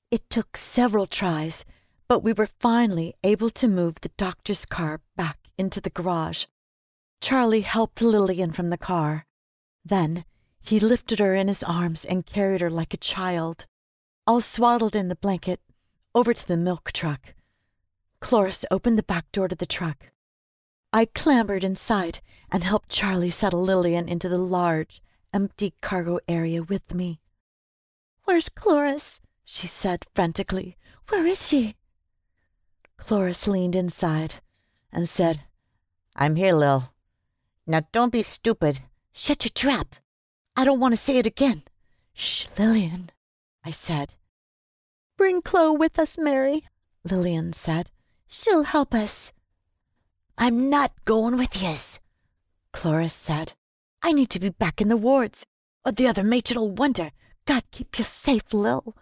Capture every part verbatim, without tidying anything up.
It took several tries, but we were finally able to move the doctor's car back into the garage. Charlie helped Lillian from the car. Then he lifted her in his arms and carried her like a child, all swaddled in the blanket, over to the milk truck. Cloris opened the back door to the truck. I clambered inside and helped Charlie settle Lillian into the large, empty cargo area with me. "Where's Cloris?" she said frantically. "Where is she?" Cloris leaned inside and said, "I'm here, Lil. Now don't be stupid. Shut your trap. I don't want to say it again." "Shh, Lillian," I said. "Bring Chloe with us, Mary," Lillian said. "She'll help us." "I'm not going with yez," Cloris said. "I need to be back in the wards, or the other matron'll wonder. God keep you safe, Lil."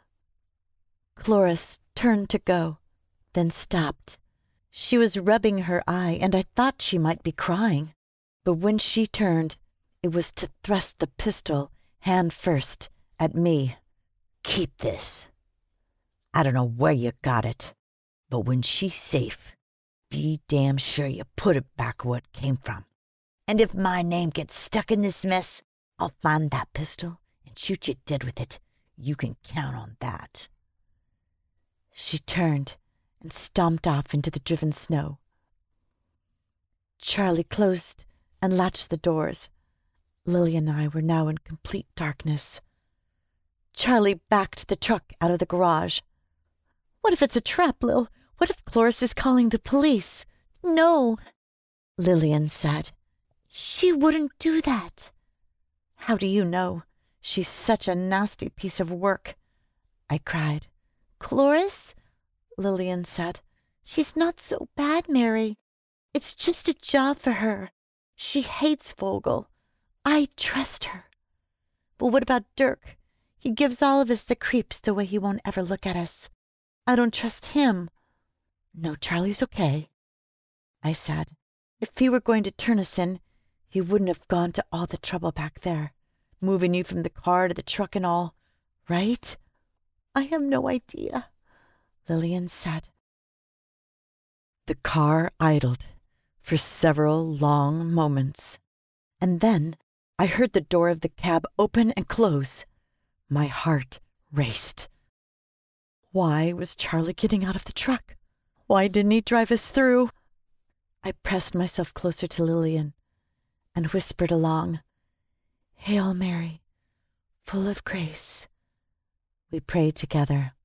Cloris turned to go, then stopped. She was rubbing her eye, and I thought she might be crying. But when she turned, it was to thrust the pistol, hand first, at me. "Keep this. I don't know where you got it, but when she's safe, be damn sure you put it back where it came from. And if my name gets stuck in this mess, I'll find that pistol and shoot you dead with it. You can count on that." She turned and stomped off into the driven snow. Charlie closed and latched the doors. Lily and I were now in complete darkness. Charlie backed the truck out of the garage. "What if it's a trap, Lil? What if Cloris is calling the police?" "No," Lillian said. "She wouldn't do that." "How do you know? She's such a nasty piece of work," I cried. "Cloris?" Lillian said. "She's not so bad, Mary. It's just a job for her. She hates Vogel. I trust her. But what about Dirk? He gives all of us the creeps the way he won't ever look at us. I don't trust him." "No, Charlie's okay," I said. "If he were going to turn us in, he wouldn't have gone to all the trouble back there, moving you from the car to the truck and all, right?" "I have no idea," Lillian said. The car idled for several long moments, and then I heard the door of the cab open and close. My heart raced. Why was Charlie getting out of the truck? Why didn't he drive us through? I pressed myself closer to Lillian and whispered along, "Hail Mary, full of grace." We prayed together.